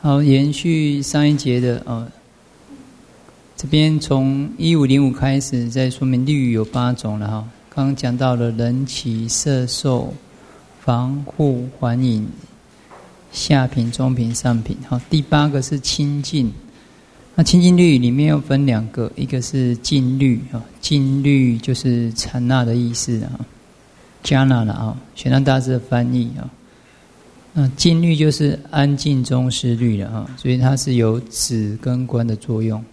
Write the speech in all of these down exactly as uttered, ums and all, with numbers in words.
好，延续上一节的哦，这边从一五零五开始，在说明律仪有八种了哈。刚刚讲到了人起、摄受、防护、还引、下品、中品、上品。好，第八个是清净。那清净律里面又分两个，一个是净律啊，净律就是禅那的意思啊，迦那了啊，玄奘大师的翻译啊。那净律就是安静中失律了啊，所以它是有止跟观的作用。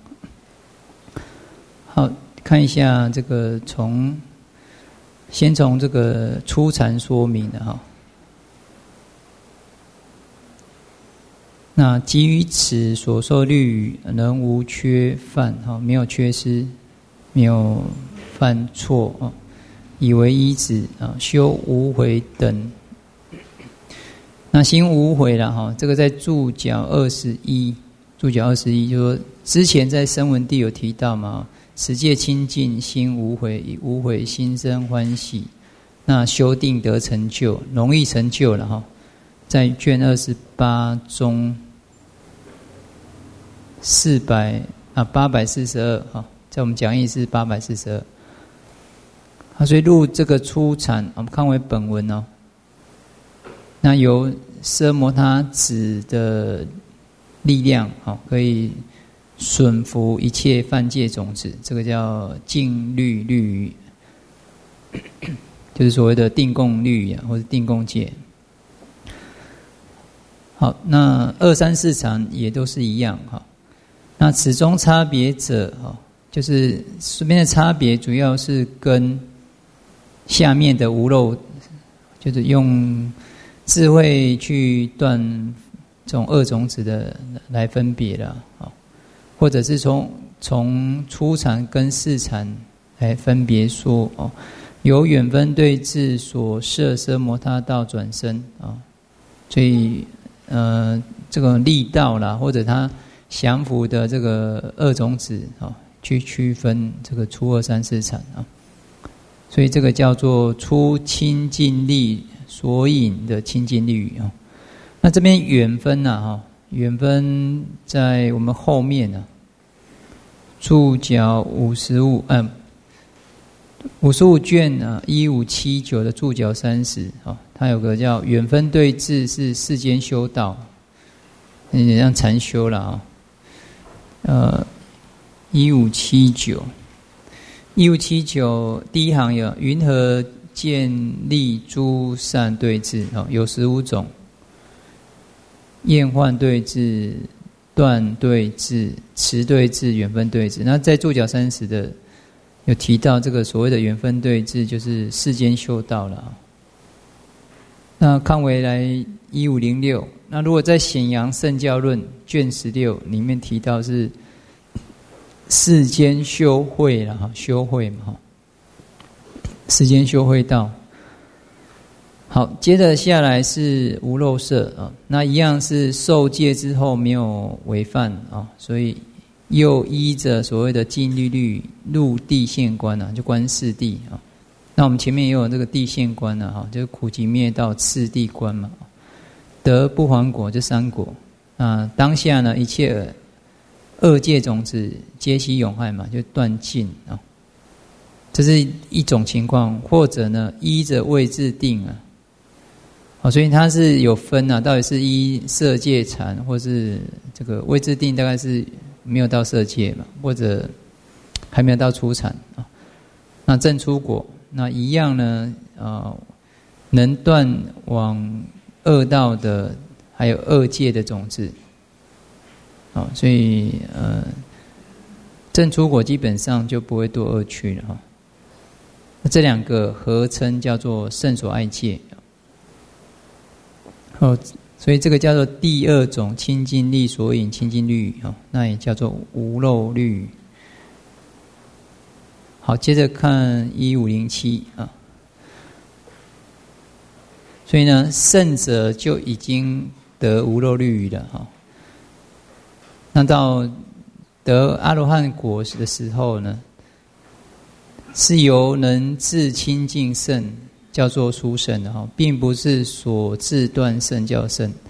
好，看一下这个从，先从这个初禅说明的哈。那基于此所受律仪，能无缺犯哈，没有缺失，没有犯错啊，以为依止啊，修无悔等。那行无悔了哈，这个在注脚二十一，注脚二十一就说之前在声闻地有提到嘛，持戒清净，心无悔，以无悔心生欢喜，那修定得成就，容易成就了哈。在卷二十八中四百啊八百四十二哈，在我们讲义是八百四十二。啊，所以入这个初禅，我们看为本文哦。那由奢摩他子的力量，好，可以损伏一切犯戒种子，这个叫净律律仪，就是所谓的定共律仪或者定共戒。好，那二三四禅也都是一样哈。那此中差别者，哈，就是这边的差别主要是跟下面的无漏，就是用智慧去断这种恶种子的来分别了啊，或者是从从初禅跟四禅来分别说哦，由远分对治所摄奢摩他道转生啊，所以呃这个力道啦，或者他降伏的这个恶种子啊，去区分这个初二三四禅啊，所以这个叫做初清净力所引的清净律仪啊。那这边远分呐哈，远分在我们后面啊，注脚五十五，嗯，五十五卷啊，一五七九的注脚三十啊，它有个叫远分对治是世间修道，有点像禅修了啊。呃，一五七九，一五七九第一行有云何见利诸善对治哦，有十五种。厌患对治、断对治、持对治、缘分对治。那在注脚三十的有提到这个所谓的缘分对治，就是世间修道了。那看回来一五零六，那如果在显扬圣教论卷十六里面提到是世间修慧了哈，修慧嘛哈，世间修慧道。好，接着下来是无漏摄啊，那一样是受戒之后没有违犯啊，所以又依着所谓的净律律入地现观啊，就观四谛啊。那我们前面也有这个地现观啊，哈，就是苦集灭道次第观嘛，得不还果这三果啊。当下呢，一切恶戒种子皆悉永害嘛，就断尽啊。这是一种情况，或者呢，依着位置定啊。好，所以它是有分啊，到底是依色界禅，或是这个位置定，大概是没有到色界嘛，或者还没有到初禅啊。那正出果，那一样呢，啊，能断往恶道的，还有恶界的种子。啊，所以呃，正出果基本上就不会堕恶趣了哈。那这两个合称叫做圣所爱戒。哦，所以这个叫做第二种清净力所引清净律仪，那也叫做无漏律仪。好，接着看一五零七啊，所以呢，圣者就已经得无漏律仪了哈。那到得阿罗汉果的时候呢，是由能自清净圣叫做殊胜的哈，并不是所自断圣叫圣。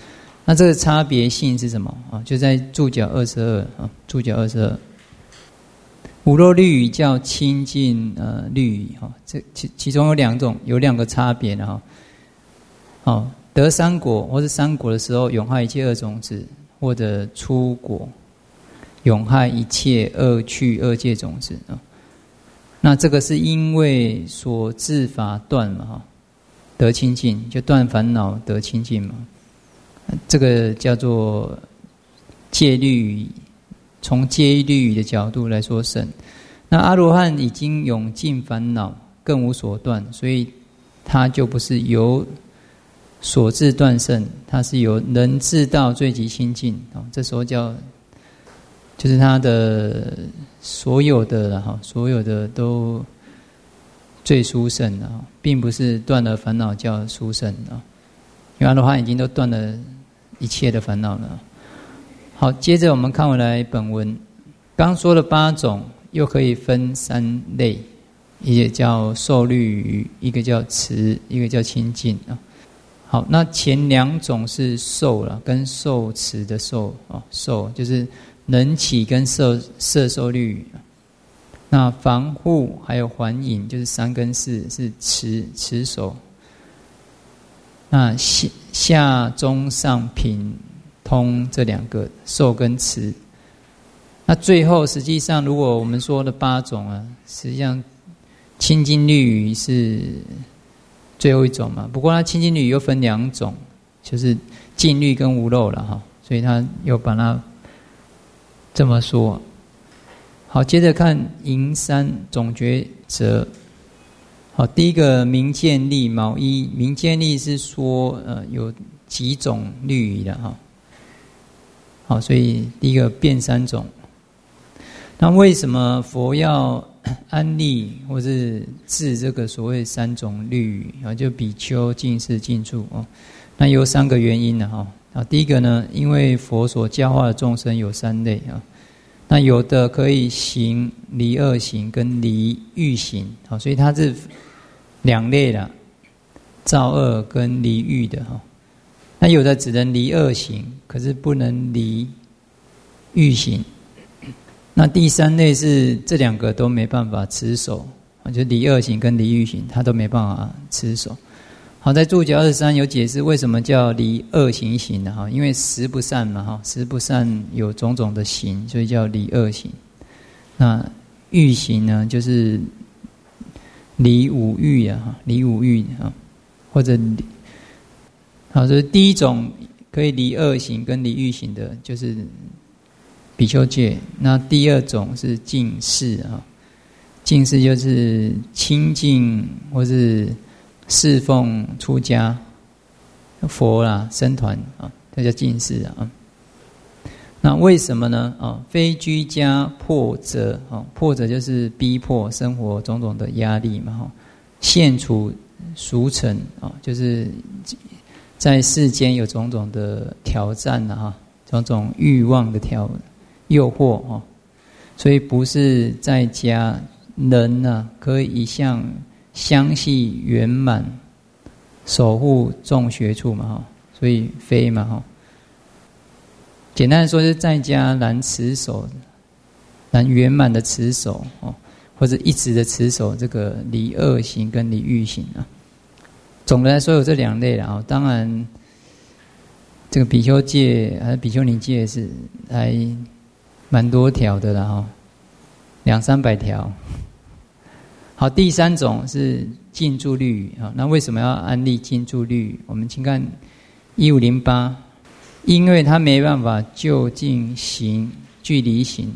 那这个差别性是什么啊？就在注脚二十二啊，注脚二十二。五漏律仪叫清净呃律仪哈，这其其中有两种，有两个差别的哈。好，得三果或是三果的时候，永害一切恶种子，或者出果，永害一切恶趣恶界种子啊。那这个是因为所自法断嘛哈，得清净就断烦恼得清净嘛，这个叫做戒律仪。从戒律仪的角度来说胜，那阿罗汉已经永尽烦恼，更无所断，所以他就不是由所智断胜，他是由能智道最极清净啊。这时候叫就是他的所有的哈，所有的都最殊胜啊，并不是断了烦恼叫殊胜啊，因为阿罗汉已经都断了一切的烦恼了。好，接着我们看回来本文，刚说了八种，又可以分三类，一个叫受律仪，一个叫持，一个叫清净啊。好，那前两种是受了，跟受持的受啊，受就是能起跟摄摄受律仪。那防护还有还引，就是三跟四是持持守。那下下中上品。通这两个受跟持，那最后实际上，如果我们说的八种啊，实际上清净律仪是最后一种嘛。不过它清净律仪又分两种，就是净律跟无漏了哈，所以他又把它这么说。好，接着看银山总觉则。好，第一个明见力毛一，明见力是说呃有几种律仪的哈。好，所以第一个变三种。那为什么佛要安立或是治这个所谓三种律仪啊？就比丘、进士、进住哦。那有三个原因呢哈。啊，第一个呢，因为佛所教化的众生有三类啊。那有的可以行离恶行跟离欲行，好，所以它是两类啦，造恶跟离欲的哈。那有的只能离恶行，可是不能离欲行。那第三类是这两个都没办法持守，就离恶行跟离欲行，他都没办法持守。好，在注解二十三有解释为什么叫离恶行行的哈，因为十不善嘛哈，十不善有种种的行，所以叫离恶行。那欲行呢，就是离五欲啊，离五欲啊，或者离。好，所以第一种可以离恶行跟离欲行的，就是比丘戒。那第二种是净士啊，净士就是清净或是侍奉出家佛啦、僧团啊，这叫净士啊。那为什么呢？啊，非居家迫者啊，迫者就是逼迫生活种种的压力嘛哈，现处俗尘啊，就是在世间有种种的挑战啊，哈，种种欲望的挑诱惑啊，所以不是在家人呢、啊、可以一向相系圆满，守护众学处嘛哈，所以非嘛哈。简单的说，就是在家难持守，难圆满的持守哦，或者一直的持守这个离恶行跟离欲行啊。总的来说有这两类啦啊，当然这个比丘戒还是比丘尼戒是还蛮多条的啦哈，两三百条。好，第三种是禁住律仪啊。那为什么要安立禁住律仪？我们请看一五零八，因为他没办法就近行距离行。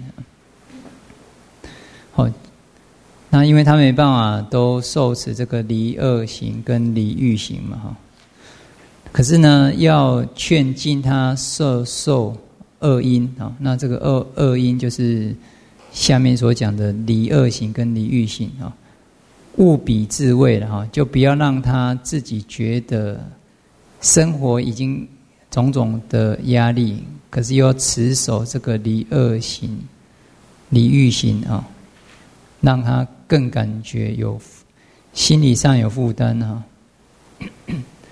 好。那因为他没办法都受持这个离恶行跟离欲行嘛哈，可是呢要劝进他摄受恶因啊，那这个恶恶因就是下面所讲的离恶行跟离欲行啊，务必自卫了哈，就不要让他自己觉得生活已经种种的压力，可是又要持守这个离恶行、离欲行啊，让他更感觉有心理上有负担哈。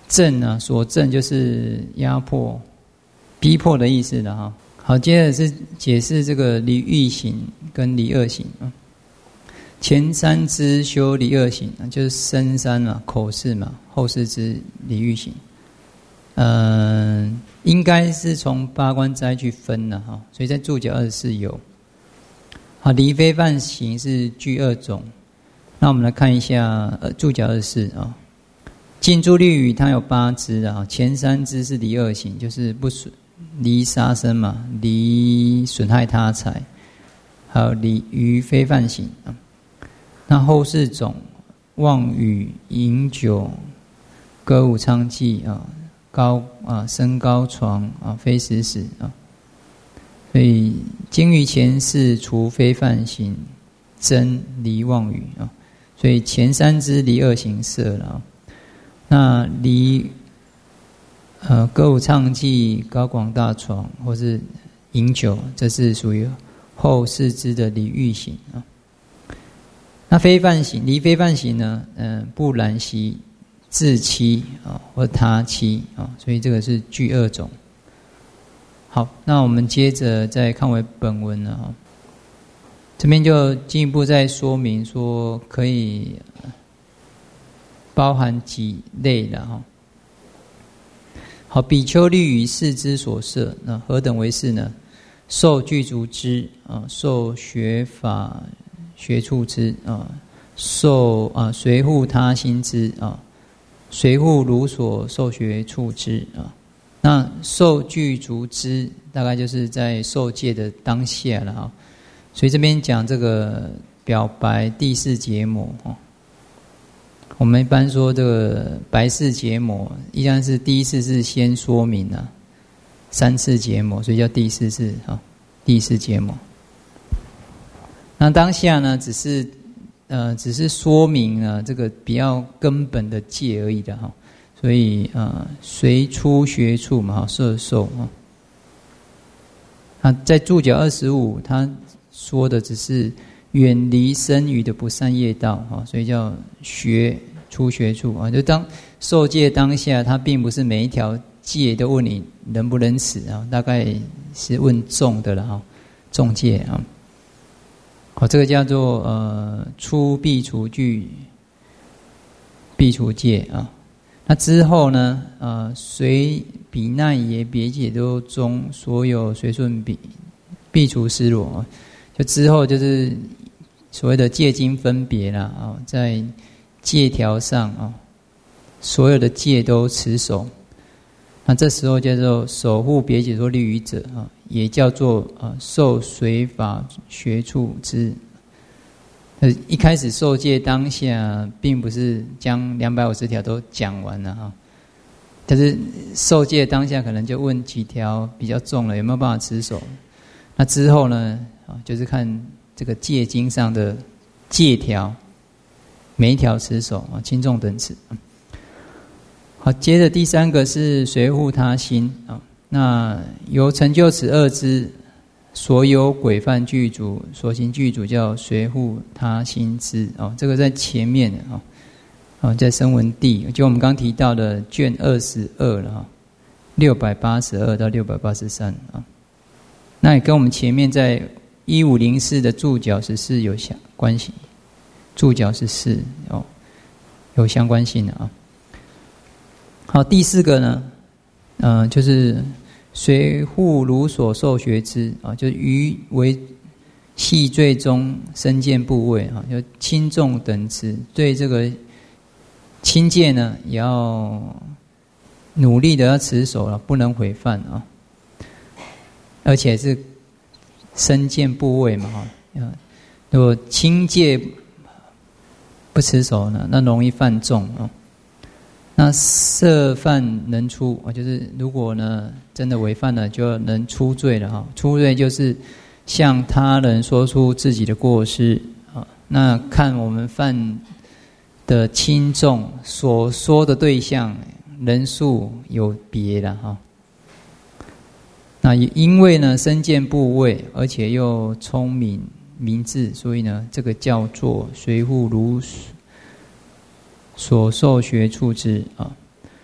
震啊，所震就是压迫、逼迫的意思了哈。好，接着是解释这个离欲行跟离恶行啊。前三支修离恶行，就是身三嘛、口四嘛，后四支离欲行。嗯、呃，应该是从八关斋去分的哈，所以在注脚二十四有。好，离非犯行是具二种。那我们来看一下呃注脚二十四啊。禁住律语它有八支啊，前三支是离恶行，就是不损离杀生嘛，离损害他财，还有离于非犯行啊。那后四种妄语、饮酒、歌舞娼妓啊、高啊升高床啊、非死死啊。所以经于前四除非犯行，真离妄语啊。所以前三支离恶行色了啊。那离呃歌舞唱伎、高广大床或是饮酒，这是属于后四支的离欲行啊。那非犯行，离非犯行呢？嗯、呃，不染习自欺啊，或他欺啊，所以这个是具二种。好，那我们接着再看回本文了哈。这边就进一步再说明说，可以包含几类的哈。好，比丘律于四支所摄，那何等为是呢？受具足之啊，受学法学处之啊，受啊随护他心之啊，随护如所受学处之啊。那受具足之，大概就是在受戒的当下了哈。所以这边讲这个表白第四结膜哈。我们一般说这个白事结膜，一般是第一次是先说明啊，三次结膜，所以叫第四次啊，第四结膜。那当下呢，只是呃，只是说明啊这个比较根本的戒而已的哈。所以呃，随出学处嘛，摄受啊。那在注脚二十五，他说的只是远离身语的不善业道啊，所以叫学出学处啊。就当受戒当下，他并不是每一条戒都问你能不能持啊，大概是问重的了哈，重戒啊。好，这个叫做呃出必除具必除戒啊。那之后呢？呃，随比奈耶别解脱中所有随顺必必除失落啊。就之后就是所谓的戒经分别啦啊，在戒条上啊，所有的戒都持守。那这时候叫做守护别解脱律语者啊，也叫做啊受随法学处之。一开始受戒当下，并不是将两百五十条都讲完了哈，但是受戒当下可能就问几条比较重了，有没有办法持守？那之后呢，啊，就是看这个戒经上的戒条，每一条持守啊，轻重等次。好，接着第三个是随护他心啊，那由成就此二支。所有规范具足，所行具足叫随护他心之哦，这个在前面的哦，哦在声闻地，就我们刚提到的卷二十二了哈，六百八十二到六百八十三啊，那也跟我们前面在一五零四的注脚十四有相关系，注脚十四哦有相关性的啊。好，第四个呢，嗯、呃，就是。随护如所受学之啊，就于为细罪中身见部位啊，就轻重等持，对这个轻戒呢，也要努力的要持守了，不能毁犯啊。而且是身见部位嘛哈，如果轻戒不持守呢，那容易犯重啊。那涉犯能出啊，就是如果呢真的违犯了，就能出罪了哈。出罪就是向他人说出自己的过失啊。那看我们犯的轻重，所说的对象人数有别了哈。那因为呢身见部位，而且又聪明明智，所以呢这个叫做随护如所受学处之啊。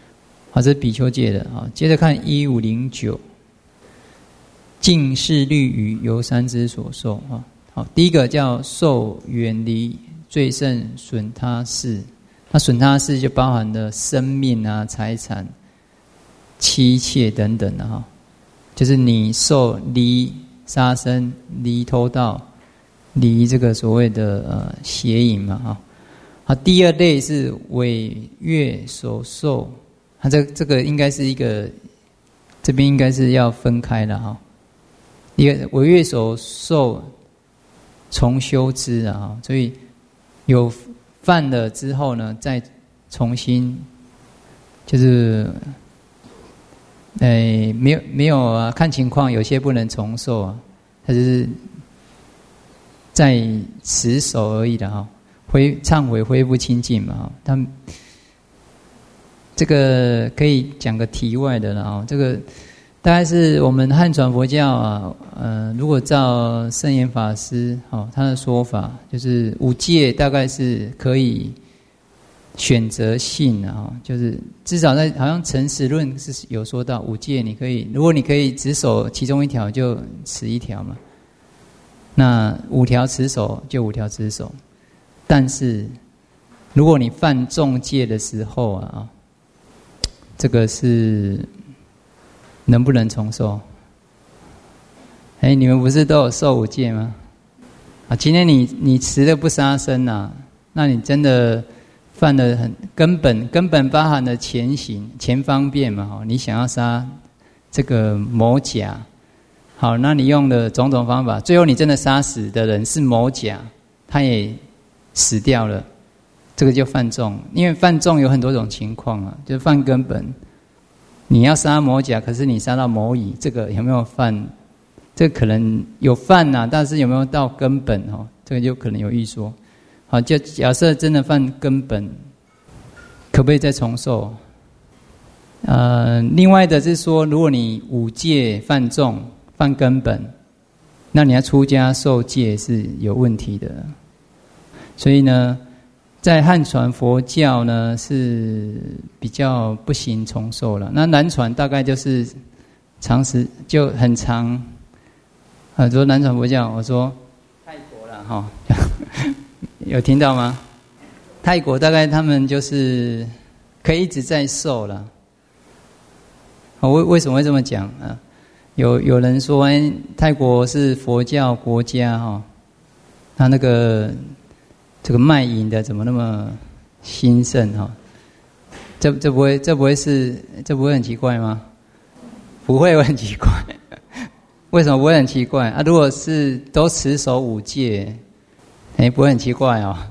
好，这是比丘戒的啊。接着看一五零九，净是律于由三之所受啊。好，第一个叫受远离最胜损他事，那损他事就包含了生命啊、财产、妻妾等等的哈，就是你受离杀生、离偷盗、离这个所谓的呃邪淫嘛哈。好，第二类是违越所受，它这这个应该是一个，这边应该是要分开的哈。一个违越所受，重修之啊，所以有犯了之后呢，再重新就是，诶、呃，没有没有啊，看情况，有些不能重受啊，它就是在持守而已的哈。恢忏悔恢复清净嘛，他们这个可以讲个题外的了啊。这个大概是我们汉传佛教啊，呃，如果照圣严法师哦他的说法，就是五戒大概是可以选择性啊，就是至少在好像诚实论是有说到五戒，你可以如果你可以只守其中一条就持一条嘛，那五条持守就五条持守。但是，如果你犯重戒的时候啊，这个是能不能重受？哎，你们不是都有受五戒吗？啊，今天你你持了不杀生啊，那你真的犯了很根本根本包含了前行前方便嘛？哈，你想要杀这个某甲，好，那你用了种种方法，最后你真的杀死的人是某甲，他也死掉了，这个就犯重。因为犯重有很多种情况啊，就是犯根本。你要杀某甲，可是你杀到某乙，这个有没有犯？这个可能有犯啊，但是有没有到根本哦？这个就可能有预说。好，就假设真的犯根本，可不可以再重受？呃，另外的是说，如果你五戒犯重、犯根本，那你要出家受戒是有问题的。所以呢，在汉传佛教呢是比较不行重受了。那南传大概就是长时就很长。很多南传佛教，我说泰国了哈，有听到吗？泰国大概他们就是可以一直在受了。为为什么会这么讲啊？有有人说，哎，泰国是佛教国家哈，他那个。这个卖淫的怎么那么兴盛哈？这这不会这不会是这不会很奇怪吗？不会很奇怪，为什么不会很奇怪啊？如果是都持守五戒，哎，不会很奇怪哦。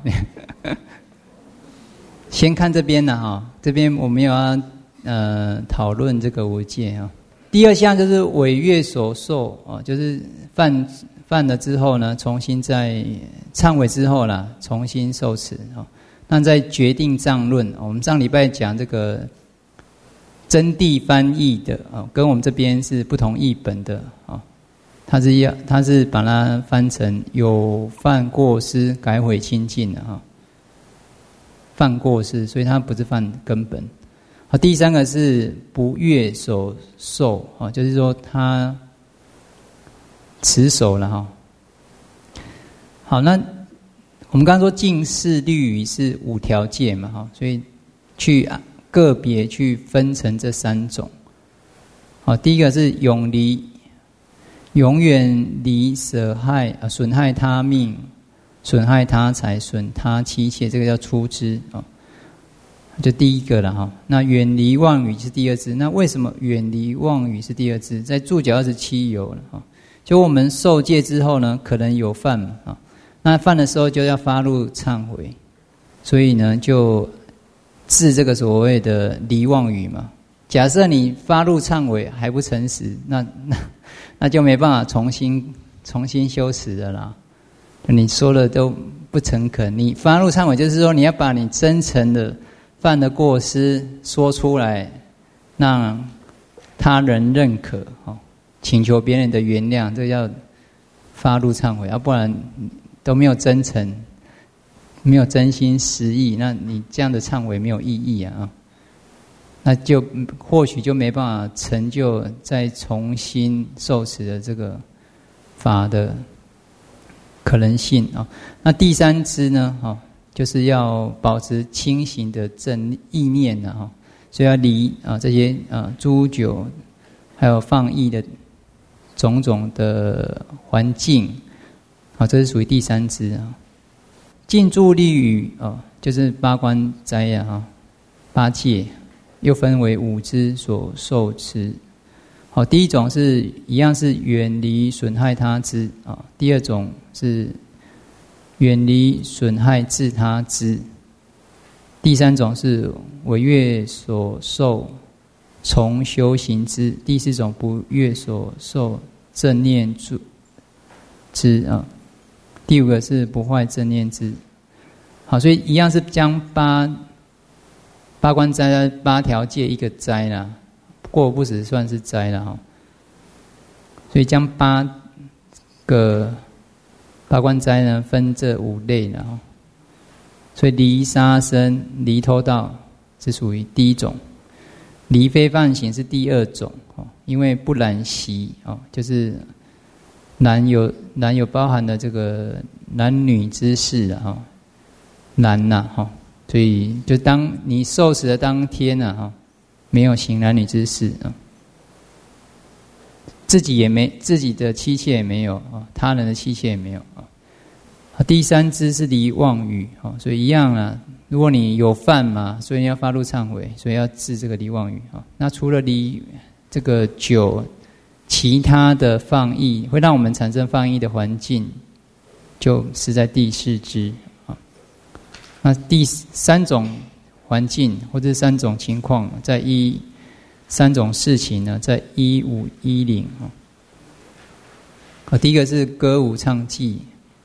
先看这边的哈，这边我们有要呃讨论这个五戒啊。第二项就是违越所受啊，就是犯。犯了之后呢，重新在忏悔之后啦，重新受持哦。那在决定藏论，我们上礼拜讲这个真谛翻译的哦，跟我们这边是不同译本的哦。他是要他是把它翻成有犯过失，改悔清净的哈。犯过失，所以他不是犯根本。好，第三个是不越所受啊，就是说他。持守了哈，好，那我们刚刚说净是律仪是五条戒嘛哈，所以去个别去分成这三种。好，第一个是永离，永远离舍害啊，损害他命、损害他财、损他妻妾，这个叫出之啊，就第一个了哈。那远离妄语是第二支，那为什么远离妄语是第二支？在注解二十七有了哈。就我们受戒之后呢，可能有犯啊，那犯的时候就要发怒忏悔，所以呢就治这个所谓的离妄语嘛。假设你发怒忏悔还不诚实，那那那就没办法重新重新修持的啦。你说的都不诚恳，你发怒忏悔就是说你要把你真诚的犯的过失说出来，让他人认可哦。请求别人的原谅，这叫发怒忏悔，要、啊、不然都没有真诚，没有真心实意，那你这样的忏悔没有意义啊！ 那就或许就没办法成就再重新受持的这个法的可能性啊。那第三支呢，哈，就是要保持清醒的正意念呢，哈，所以要离啊这些啊诸酒，还有放逸的种种的环境，啊，这是属于第三支啊。静住立语啊，就是八关斋呀，哈，八戒又分为五支所受持。好，第一种是一样是远离损害他之啊，第二种是远离损害自他之，第三种是违越所受从修行之，第四种不越所受正念住之啊，第五个是不坏正念之。好，所以一样是将八八关斋八条戒一个斋啦，过不止算是斋了哈。所以将八个八关斋呢分这五类了哈。所以离杀生、离偷盗是属于第一种，离非犯行是第二种哦，因为不染习哦，就是男有男有包含了这个男女之事了哈。男呐哈，所以就当你受死的当天呐哈，没有行男女之事啊，自己也没自己的妻妾也没有啊，他人的妻妾也没有啊。第三支是离妄语啊，所以一样啊，如果你有犯嘛，所以要发露忏悔，所以要治这个离妄语啊。那除了离这个酒，其他的放逸会让我们产生放逸的环境，就是在第四支。那第三种环境或者三种情况，在一三种事情呢，在一五一零啊。第一个是歌舞唱伎、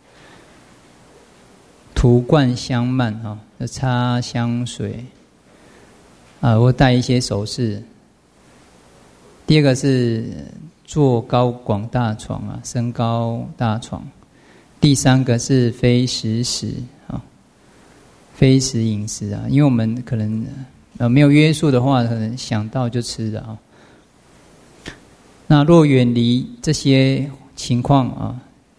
涂冠香蔓啊，擦香水啊，或戴一些首饰。第二个是坐高广大床啊，升高大床。第三个是非食食啊。非食饮食啊，因为我们可能呃没有约束的话，可能想到就吃了啊。那若远离这些情况啊，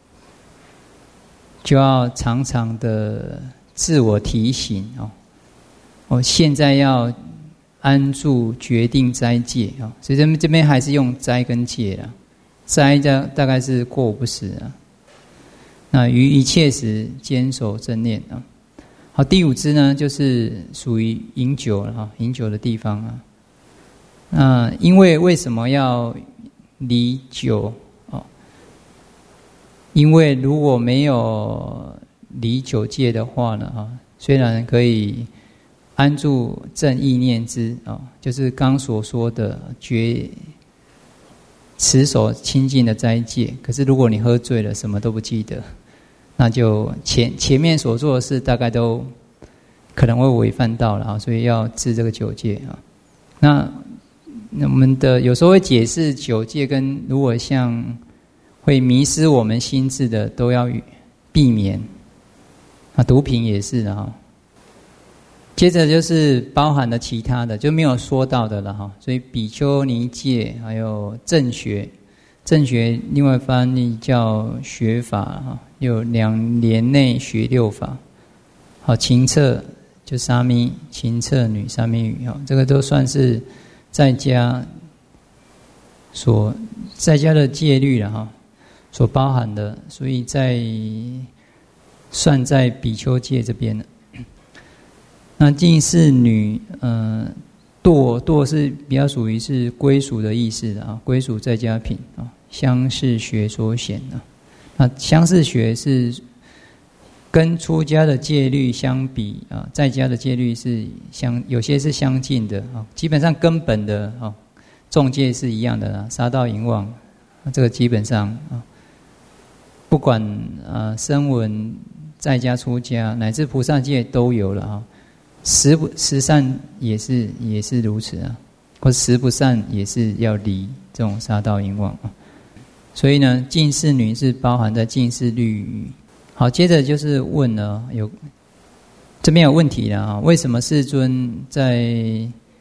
就要常常的自我提醒啊，我现在要安住决定斋戒啊，所以这边这边还是用斋跟戒啊，斋大大概是过午不食啊，那于一切时坚守正念啊。好，第五支呢，就是属于饮酒了哈，饮酒的地方啊。那因为为什么要离酒哦？因为如果没有离酒戒的话呢，哈，虽然可以安住正意念之啊，就是刚所说的觉持守清净的斋戒，可是如果你喝醉了，什么都不记得。那就前前面所做的事大概都可能会违犯到了啊，所以要治这个酒戒啊。那我们的有时候会解释酒戒跟如果像会迷失我们心智的都要避免啊，毒品也是的哈。接着就是包含了其他的就没有说到的了哈，所以比丘尼戒还有正学。正学另外翻译叫学法哈，有两年内学六法。好，情测就沙弥情测女沙弥语哈，这个都算是在家所在家的戒律了哈，所包含的，所以在算在比丘戒这边了。那近侍女，呃，堕堕是比较属于是归属的意思的啊，归属在家品啊。相似学所显的，那相似学是跟出家的戒律相比啊，在家的戒律是相有些是相近的啊，基本上根本的啊，众戒是一样的啦，杀盗淫妄，这个基本上啊，不管啊声闻在家出家乃至菩萨戒都有了啊，十不十善也是也是如此啊，或十不善也是要离这种杀盗淫妄啊。所以呢，近侍女是包含在近侍律语。好，接着就是问了，有这边有问题了啊？为什么世尊在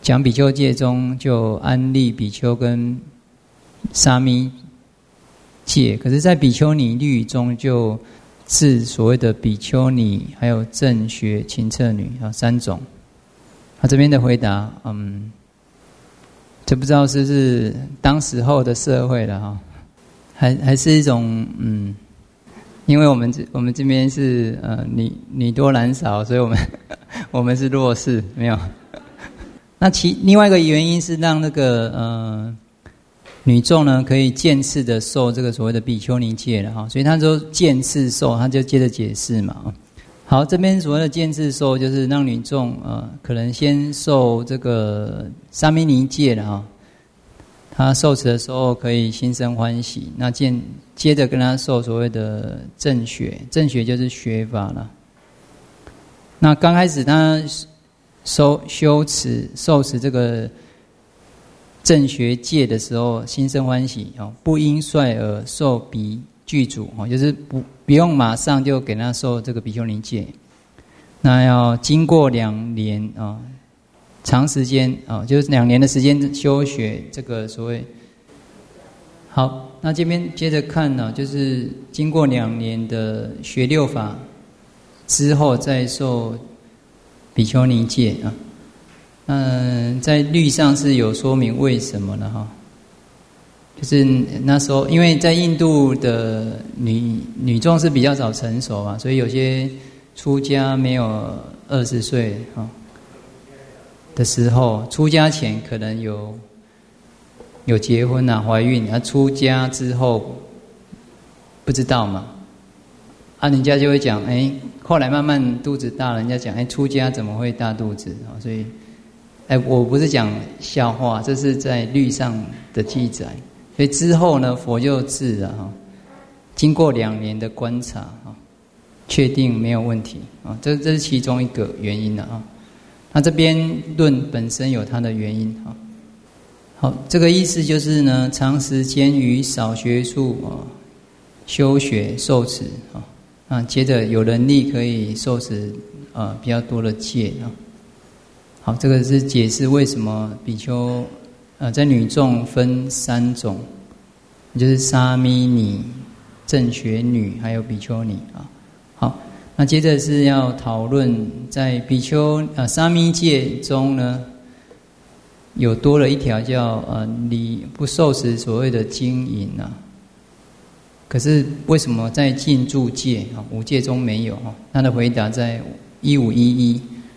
讲比丘戒中就安立比丘跟沙弥戒，可是在比丘尼律中就治所谓的比丘尼，还有正学、勤策女啊三种。他这边的回答，嗯，这不知道是不是当时候的社会了哈，还还是一种嗯，因为我们这我们这边是呃女女多男少，所以我们我们是弱势，没有。那其另外一个原因是让那个呃女众呢可以渐次的受这个所谓的比丘尼戒了哈，所以他说渐次受，他就接着解释嘛。好，这边所谓的渐次受，就是让女众呃可能先受这个沙弥尼戒了哈，他受持的时候可以心生欢喜，那接接着跟他受所谓的正学，正学就是学法了。那刚开始他修修持受持这个正学戒的时候，心生欢喜哦，不因率而受彼具足哦，就是不不用马上就给他受这个比丘尼戒，那要经过两年啊、哦，长时间啊、哦，就是两年的时间修学这个所谓。好，那这边接着看呢、哦，就是经过两年的学六法之后，再受比丘尼戒啊。嗯，在律上是有说明为什么呢？哈，就是那时候，因为在印度的女女众是比较早成熟嘛，所以有些出家没有二十岁哈的时候，出家前可能有有结婚啊、怀孕，啊出家之后不知道嘛，啊人家就会讲，哎，后来慢慢肚子大了，人家讲，哎，出家怎么会大肚子啊？所以。哎，我不是讲笑话，这是在律上的记载。所以之后呢，佛就治了哈。经过两年的观察啊，确定没有问题啊，这这是其中一个原因了啊。那这边论本身有它的原因啊。好，这个意思就是呢，长时间于少学处啊，修学受持啊，啊，接着有能力可以受持啊比较多的戒啊。好，这个是解释为什么比丘，呃，在女众分三种，就是沙弥尼、正学女，还有比丘尼啊。好，那接着是要讨论在比丘呃沙弥戒中呢，有多了一条叫呃你不受持所谓的经营啊。可是为什么在禁住戒啊五戒中没有啊？他的回答在一五一一。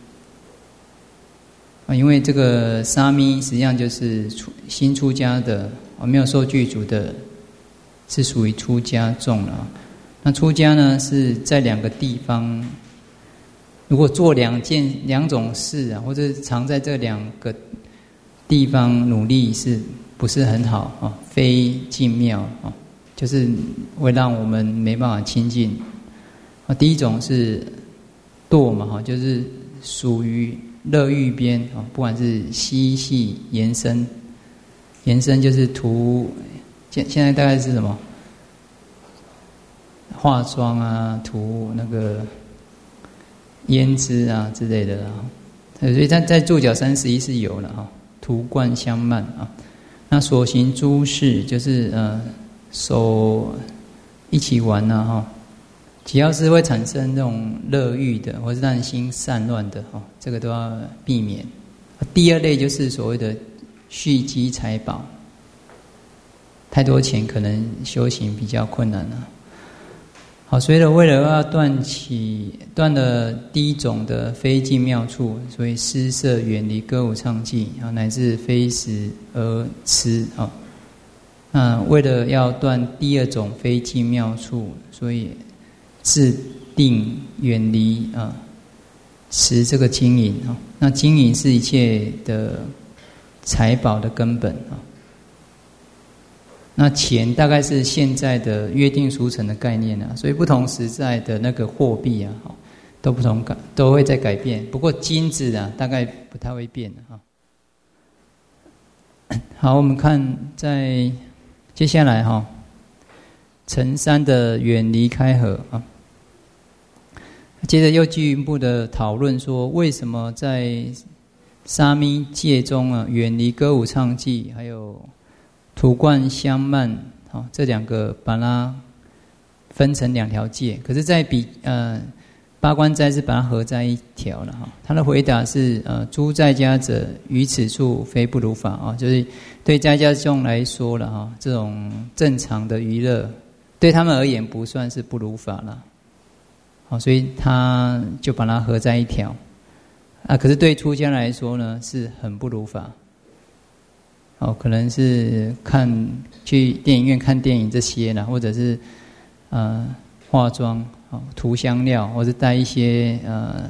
啊，因为这个沙弥实际上就是出新出家的，啊，没有受具足的，是属于出家众了。那出家呢，是在两个地方，如果做两件两种事啊，或者常在这两个地方努力，是不是很好啊？非净妙啊，就是会让我们没办法亲近。啊，第一种是堕嘛，哈，就是属于乐欲边啊，不管是嬉戏延伸，延伸就是涂，现现在大概是什么？化妆啊，涂那个胭脂啊之类的啊，所以他在注脚三十一是有了啊，涂冠相慢啊。那所行诸事就是呃手一起玩呐、啊、哈。只要是会产生那种乐欲的，或是让心散乱的，哦，这个都要避免。第二类就是所谓的蓄积财宝，太多钱可能修行比较困难了。好，所以呢，为了要断起断了第一种的非净妙处，所以施舍远离歌舞唱伎，啊，乃至非食而吃啊。那为了要断第二种非净妙处，所以制定远离啊，持这个经营啊。那经营是一切的财宝的根本啊。那钱大概是现在的约定俗成的概念啊，所以不同时代的那个货币啊，都不同改，都会在改变。不过金子啊，大概不太会变啊。好，我们看在接下来哈，成三的远离开合啊。接着又进一步的讨论说，为什么在沙弥戒中啊，远离歌舞唱伎，还有土灌香曼，好，这两个把它分成两条戒。可是，在比呃八关斋是把它合在一条了哈。他的回答是呃，诸在家者于此处非不如法啊，就是对在家众来说了哈，这种正常的娱乐对他们而言不算是不如法了。好，所以他就把它合在一条。啊，可是对出家来说呢，是很不如法。哦，可能是看去电影院看电影这些啦，或者是呃化妆、哦涂香料，或者带一些呃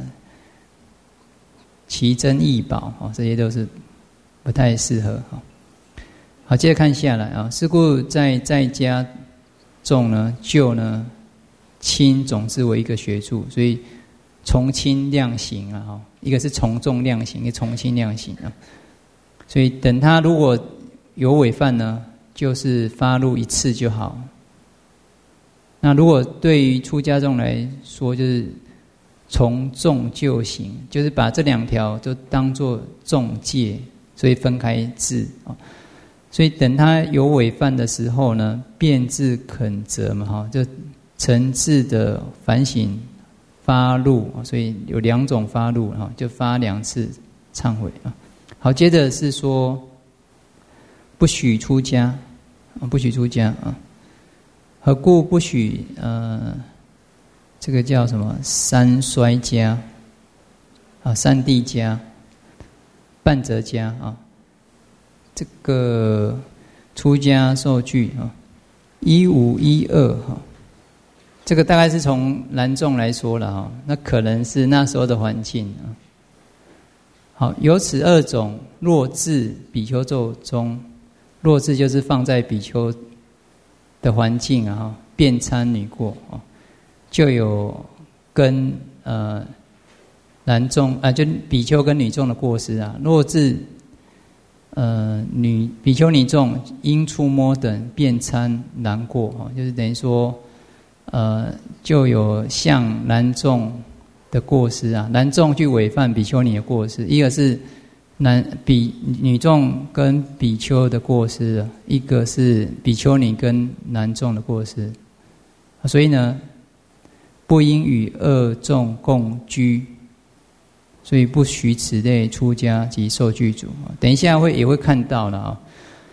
奇珍异宝，哦，这些都是不太适合。哦，好，接着看下来啊，是故在在家众呢，就呢轻总之为一个学处，所以从轻量刑啊，哈，一个是从重量刑，一个从轻量刑啊。所以等他如果有违犯呢，就是发怒一次就好。那如果对于出家众来说，就是从重就刑，就是把这两条都当作重戒，所以分开治啊。所以等他有违犯的时候呢，便自肯责嘛，哈，就诚挚的反省。发怒，所以有两种发怒哈，就发两次忏悔啊。好，接着是说不许出家啊，不许出家啊。何故不许？呃，这个叫什么？三衰家啊，三谛家、半折家啊。这个出家受具啊，一五一二哈。这个大概是从南众来说了哈，那可能是那时候的环境啊。好，有此二种，若至比丘咒中，若至就是放在比丘的环境啊，遍参女过啊，就有跟呃男众啊，就比丘跟女众的过失啊。若至呃女比丘女众因触摸等遍参男过啊，就是等于说。呃，就有像男众的过失啊，男众去违犯比丘尼的过失，一个是男比女众跟比丘的过失啊，一个是比丘尼跟男众的过失，所以呢，不应与二众共居，所以不许此类出家及受具主。等一下会也会看到了啊，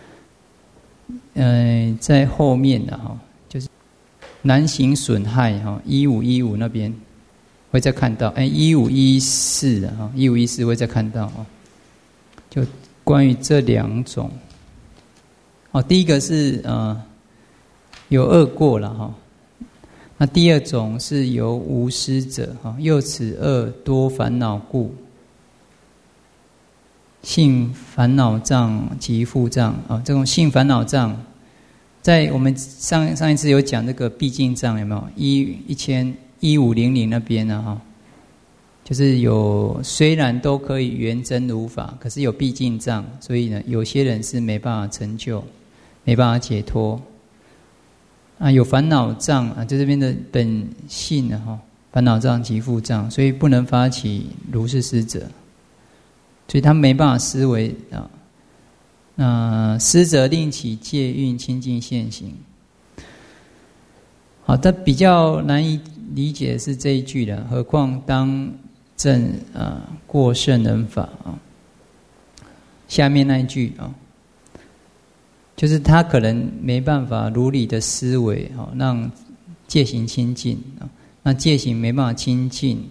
呃，在后面的哈。难行损害哈，一五一五那边会再看到，哎，一五一四的哈，一五一四会再看到啊。就关于这两种，哦，第一个是呃有恶过了哈，那第二种是由无施者哈，又此恶多烦恼故，性烦恼障及覆障啊，这种性烦恼障。在我们上上一次有讲这个毕竟障有没有一一千一五零零那边呢哈，就是有虽然都可以圆真如法，可是有毕竟障，所以呢有些人是没办法成就，没办法解脱。啊，有烦恼障啊，就这边的本性呢哈，烦恼障及覆障，所以不能发起如是施者，所以他没办法思维啊。那施者令起戒运清净现行。好，但比较难以理解的是这一句了。何况当证啊过圣人法啊，下面那一句啊，就是他可能没办法如理的思维啊，让戒行清净啊，那戒行没办法清净，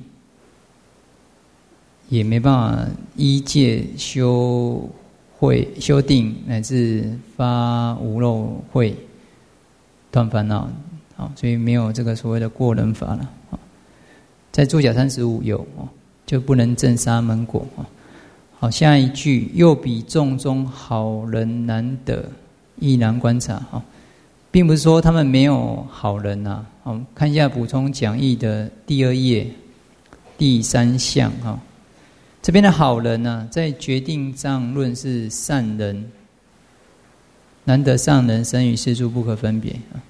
也没办法依戒修。会修定乃至发无漏慧断烦恼，好，所以没有这个所谓的过人法了。在注解三十五有，就不能证沙门果。好，下一句又比众中好人难得，亦难观察。哈，并不是说他们没有好人呐。好，看一下补充讲义的第二页第三项哈。这边的好人呢、啊，在决定障论是善人，难得上人生与世处不可分别啊。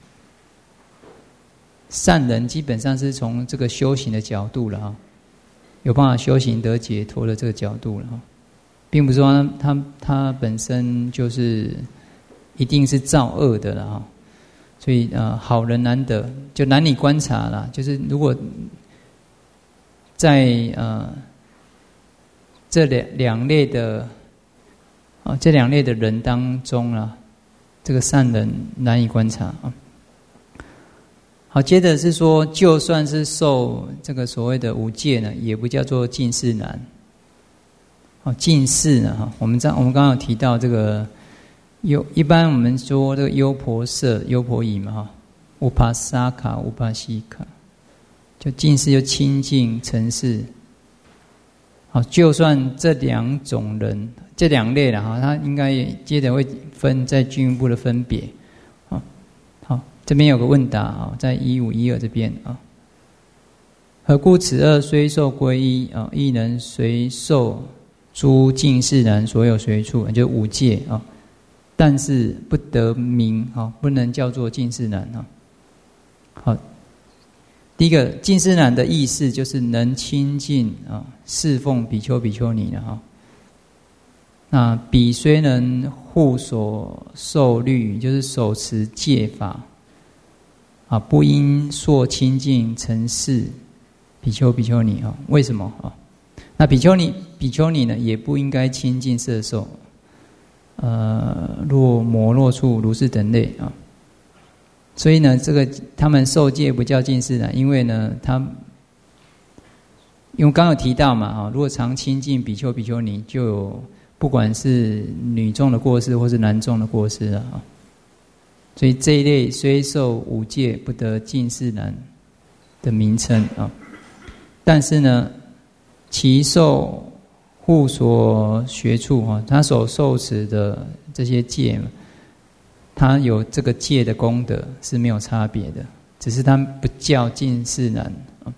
善人基本上是从这个修行的角度了哈，有办法修行得解脱的这个角度了哈。 并不是说他他他本身就是一定是造恶的了哈。所以呃，好人难得，就男女观察啦。就是如果在呃这两两类的啊、哦、这两类的人当中啊，这个善人难以观察啊。好，接着是说，就算是受这个所谓的五戒呢，也不叫做近视难。哦，近视呢哈，我们这我们刚刚有提到这个。优一般我们说这个优婆塞、优婆夷嘛哈，乌帕萨卡、乌帕西卡，就近视就清净尘世。好，就算这两种人、这两类了哈，他应该也接着会分再进一步的分别。好，好，这边有个问答啊，在一五一二这边啊，何故此恶虽受皈依啊，亦能随受诸近视难所有随处，就是五戒啊。但是不得名啊，不能叫做近视难啊。好，第一个近视难的意思就是能亲近啊，侍奉比丘比丘尼的哈。那彼虽能护所受律，就是手持戒法啊，不应硕亲近尘世比丘比丘尼啊。为什么啊？那比丘尼比丘尼呢，也不应该亲近色受。呃，若摩洛处如是等类啊，所以呢，这个他们受戒不叫近视难，因为呢，他因为刚刚有提到嘛啊，如果常亲近比丘比丘尼，就有不管是女众的过失或是男众的过失了啊，所以这一类虽受五戒不得近视难的名称啊，但是呢，其受护所学处哈，他所受持的这些戒，他有这个戒的功德是没有差别的，只是他不叫近视难。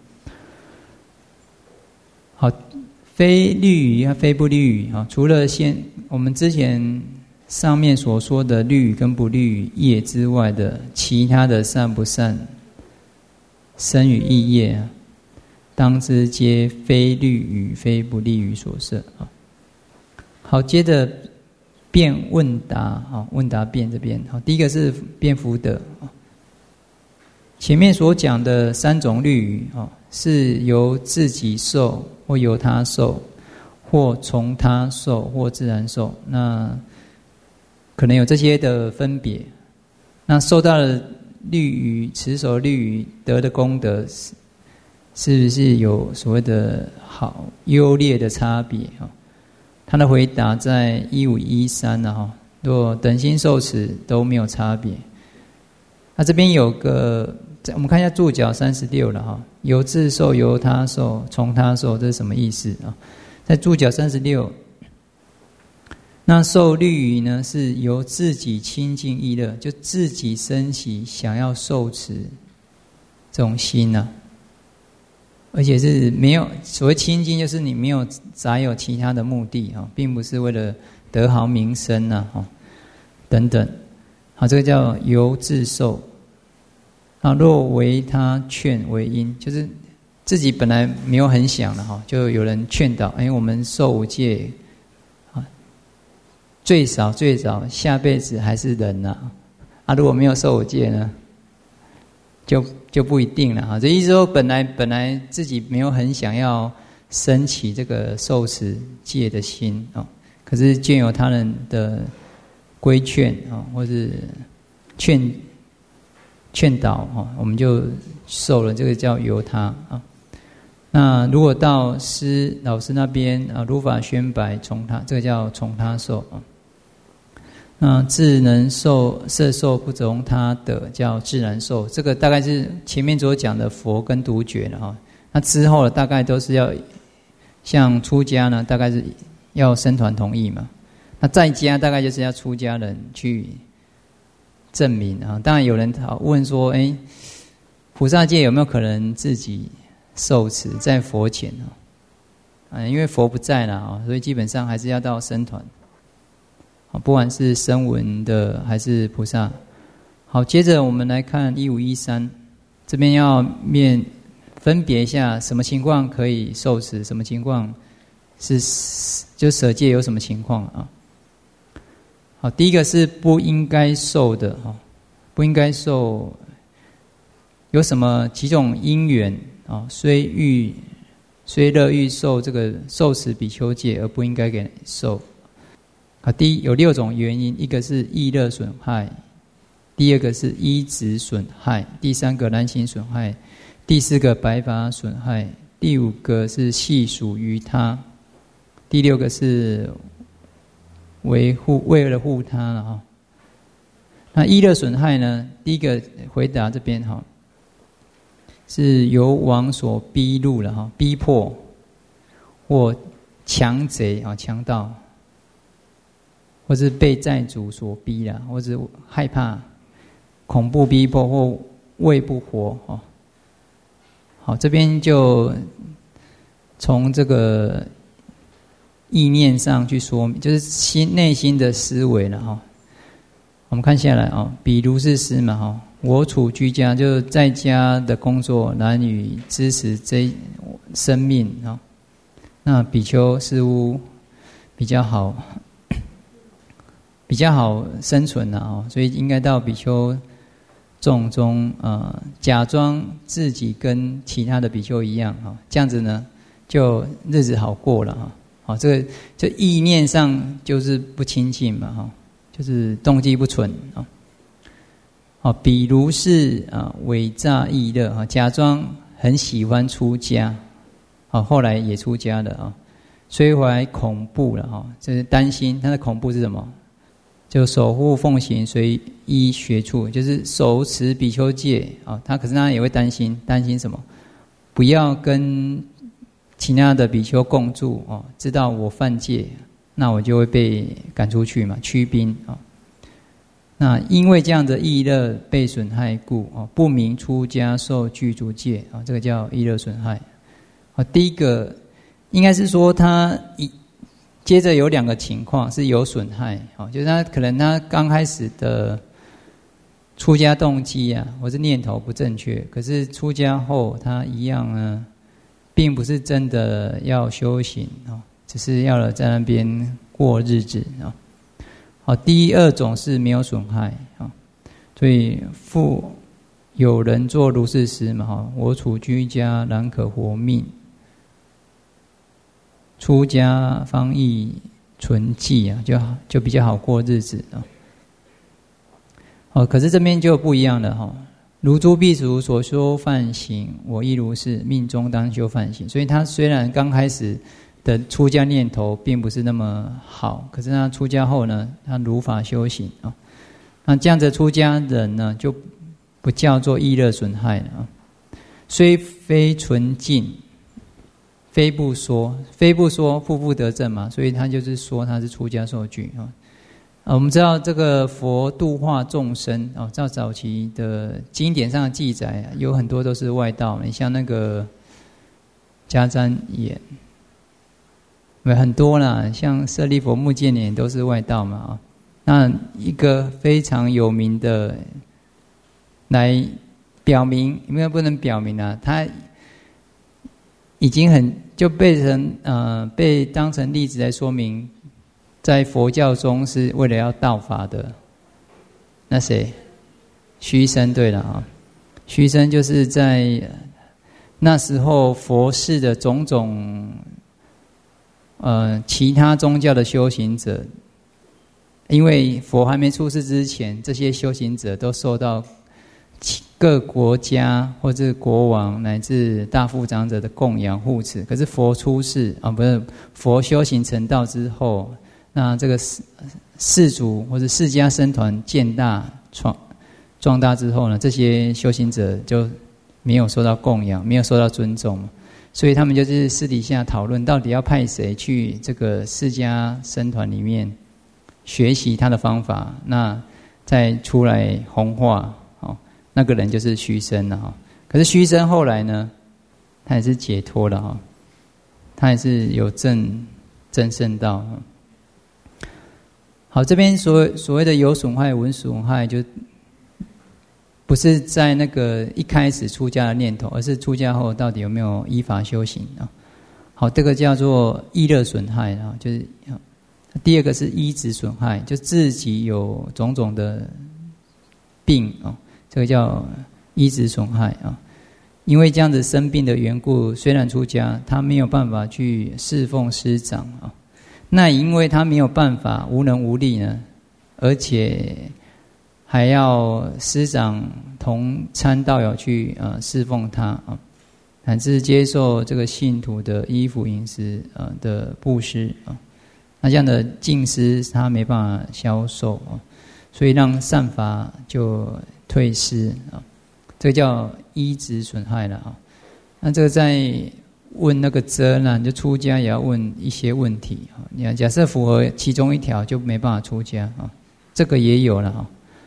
好，非律仪和非不律仪啊，除了先我们之前上面所说的律仪跟不律仪业之外的其他的善不善身语意业啊，当知皆非律与非不利于所摄啊。好，接着辩问答啊，问答辩这边好，第一个是辩福德啊。前面所讲的三种律仪啊，是由自己受或由他受，或从他受或自然受，那可能有这些的分别。那受到了律仪，持守律仪得的功德是。是不是有所谓的好优劣的差别啊？他的回答在一五一三呢哈，若等心受持都没有差别。那这边有个，我们看一下注脚三十六了哈，由自受、由他受、从他受，这是什么意思啊？在注脚三十六，那受律仪呢，是由自己清净意乐，就自己升起想要受持这种心呢、啊。而且是没有所谓清净，就是你没有杂有其他的目的哈，并不是为了得好名声呐哈等等。好，这个叫由自受。啊，若为他劝为因，就是自己本来没有很想的哈，就有人劝导，哎，我们受五戒啊，最少最少下辈子还是人呐。啊，如果没有受五戒呢？就就不一定了哈，这意思说本来本来自己没有很想要升起这个受持戒的心啊，可是见有他人的规劝啊，或是劝劝导哈，我们就受了，这个叫由他啊。那如果到师老师那边啊，如法宣白从他，这个叫从他受啊。那自能受摄受不从他得，叫自然受。这个大概是前面所讲的佛跟独觉了哈。那之后的大概都是要像出家呢，大概是要僧团同意嘛。那在家大概就是要出家人去证明啊。当然有人问说，哎，菩萨戒有没有可能自己受持在佛前啊？因为佛不在了啊，所以基本上还是要到僧团。不管是声闻的还是菩萨。好，接着我们来看一五一三，这边要面分别一下什么情况可以受持，什么情况是就舍戒有什么情况啊？好，第一个是不应该受的哈，不应该受有什么几种因缘啊？虽欲虽乐欲受这个受持比丘戒，而不应该给受。啊，第一有六种原因，一个是意乐损害，第二个是依止损害，第三个难行损害，第四个白法损害，第五个是系属于他，第六个是维护为了护他了哈。那依乐损害呢？第一个回答这边哈，是由王所逼入了哈，逼迫或强贼啊，强盗，或是被债主所逼了，或是害怕、恐怖逼迫或喂不活哦。好，这边就从这个意念上去说明，就是心内心的思维了哈。我们看下来啊，比如是师嘛哈，我处居家就在家的工作，难以支持这生命啊。那比丘似乎比较好，比较好生存啊，所以应该到比丘众中呃，假装自己跟其他的比丘一样啊，这样子呢，就日子好过了哈。好，这个就意念上就是不清净嘛哈。就是动机不纯啊，好，比如是啊伪诈意乐啊，假装很喜欢出家，啊，后来也出家了啊，虽怀恐怖了哈，这是担心他的恐怖是什么？就守护奉行随依学处，就是手持比丘戒啊，他可是他也会担心，担心什么？不要跟其他的比丘共住哦，知道我犯戒。那我就会被赶出去嘛，驱兵啊。那因为这样的意乐被损害故啊，不明出家受具足戒啊，这个叫意乐损害。啊，第一个应该是说他一接着有两个情况是有损害啊，就是他可能他刚开始的出家动机啊，或是念头不正确，可是出家后他一样呢，并不是真的要修行啊。只是要了在那边过日子啊，好，第二种是没有损害啊，所以复有人做如是师嘛哈，我处居家然可活命，出家方亦存记啊，就就比较好过日子啊。哦，可是这边就不一样了哈，如诸苾俗所修梵行，我亦如是，命中当修梵行。所以他虽然刚开始的出家念头并不是那么好，可是他出家后呢，他如法修行啊。那这样的出家人呢，就不叫做意乐损害了啊。虽非纯净，非不说，非不说，复复得正嘛，所以他就是说他是出家受具啊。啊，我们知道这个佛度化众生啊，照早期的经典上的记载，有很多都是外道。你像那个迦旃延。很多啦，像舍利弗、目犍连都是外道嘛啊。那一个非常有名的，来表明，因为不能表明啊，他已经很就被成呃被当成例子来说明，在佛教中是为了要道法的。那谁？须僧对了啊，须僧就是在那时候佛世的种种。呃，其他宗教的修行者，因为佛还没出世之前，这些修行者都受到各国家或者国王乃至大富长者的供养护持。可是佛出世啊，不是佛修行成道之后，那这个世族或者释迦僧团建大壮壮大之后呢，这些修行者就没有受到供养，没有受到尊重。所以他们就是私底下讨论，到底要派谁去这个释迦僧团里面学习他的方法，那再出来弘化，哦，那个人就是须僧了哈。可是须僧后来呢，他也是解脱了哈，他也是有证证圣道。好，这边所所谓的有损害、无损害，就不是在那个一开始出家的念头，而是出家后到底有没有依法修行啊？ 好，这个叫做意乐损害啊，就是第二个是依止损害，就自己有种种的病啊，这个叫依止损害啊。因为这样子生病的缘故，虽然出家，他没有办法去侍奉师长啊。那因为他没有办法，无能无力呢，而且还要师长同参道友去呃侍奉他啊，乃至接受这个信徒的衣服饮食呃的布施啊。那这样的净施他没办法消受啊，所以让善法就退失啊。这个叫依止损害了啊。那这个在问那个遮呢，你就出家也要问一些问题啊。你看，假设符合其中一条，就没办法出家啊。这个也有了啊。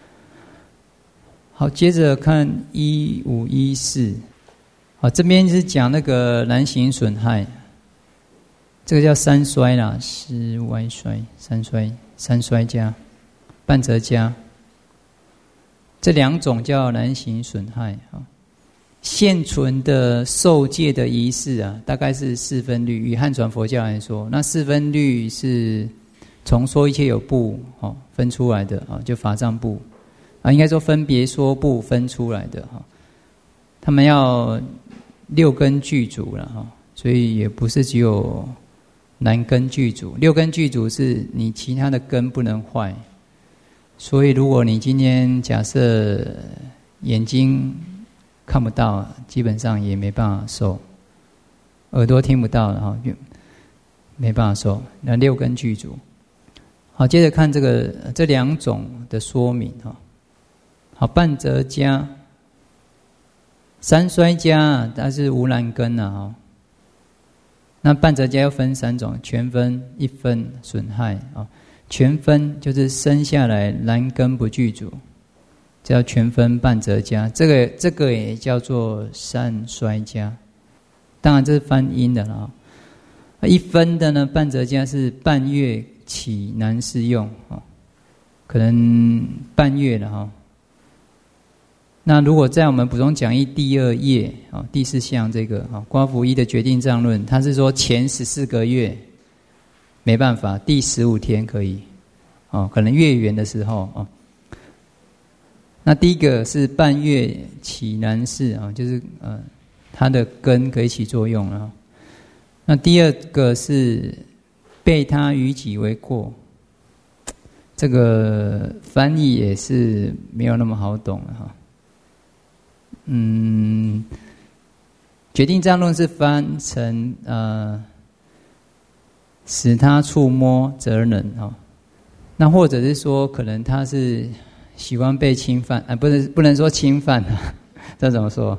好，接着看一五一四，好，这边是讲那个难行损害，这个叫三衰啦，是歪衰、三衰、三衰家、半折家。这两种叫难行损害啊。现存的受戒的仪式啊，大概是四分律。以汉传佛教来说，那四分律是从说一切有部哦分出来的啊，就法藏部啊，应该说分别说部分出来的哈。他们要六根具足了哈，所以也不是只有男根具足。六根具足是你其他的根不能坏。所以，如果你今天假设眼睛看不到，基本上也没办法受；耳朵听不到，然后没办法受。那六根具足。好，接着看这个这两种的说明哈。好，半折家、三衰家，它是无难根啊哈。那半折家又分三种：全分、一分、损害啊。全分就是生下来男根不具足，叫全分半折家。这个这个也叫做善衰家，当然这是翻音的啦。一分的呢，半折家是半月起男适用啊，可能半月了哈。那如果在我们补充讲义第二页啊，第四项这个啊，瓜福一的决定藏论，他是说前十四个月。没办法，第十五天可以，哦，可能月圆的时候哦。那第一个是半月起男适啊，就是呃，它的根可以起作用了。那第二个是被他于己为过，这个翻译也是没有那么好懂了哈。嗯，决定藏论是翻成呃。使他触摸则能啊，那或者是说，可能他是喜欢被侵犯，啊，不能不能说侵犯啊，这怎么说？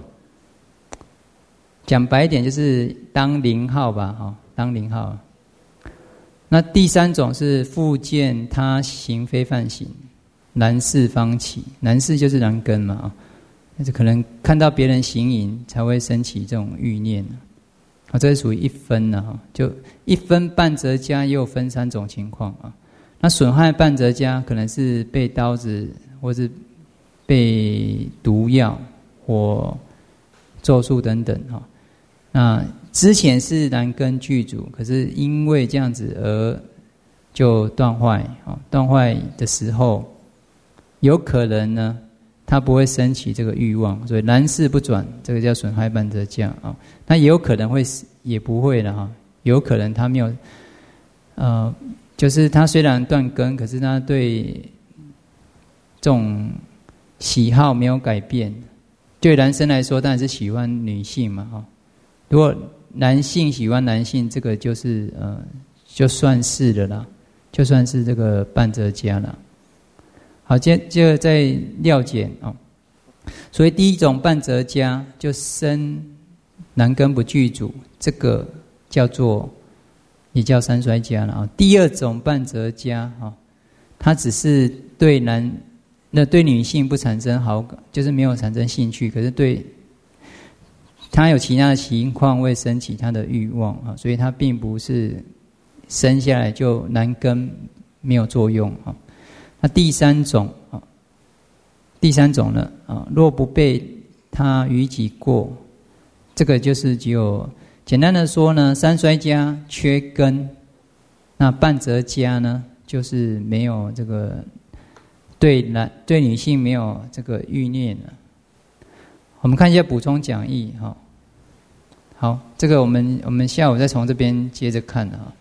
讲白一点，就是当零号吧，哈，当零号。那第三种是复见他行非犯行，难事方起，难事就是难根嘛，啊，那就可能看到别人行淫才会升起这种欲念。啊，这是属于一分的哈，就一分半折家又分三种情况啊。那损害半折家可能是被刀子，或是被毒药或咒术等等哈。那之前是男根具足，可是因为这样子而就断坏啊。断坏的时候，有可能呢，他不会升起这个欲望，所以男事不转，这个叫损害半折家啊。那也有可能会，也不会了哈。有可能他没有，呃，就是他虽然断根，可是他对这种喜好没有改变。对男生来说，当然是喜欢女性嘛哈。如果男性喜欢男性，这个就是呃，就算是了啦，就算是这个半折家了。好，接接着再料解哦。所以第一种半折家就生男根不具足，这个叫做也叫三衰家了啊。第二种半折家啊，它只是对男那对女性不产生好感，就是没有产生兴趣，可是对他有其他的情况会升起他的欲望啊，所以他并不是生下来就男根没有作用啊。那第三种啊，第三种呢啊，若不被他于己过，这个就是只有简单的说呢，三衰家缺根，那半折家呢，就是没有这个对男对女性没有这个欲念了。我们看一下补充讲义哈。好，这个我们我们下午再从这边接着看啊。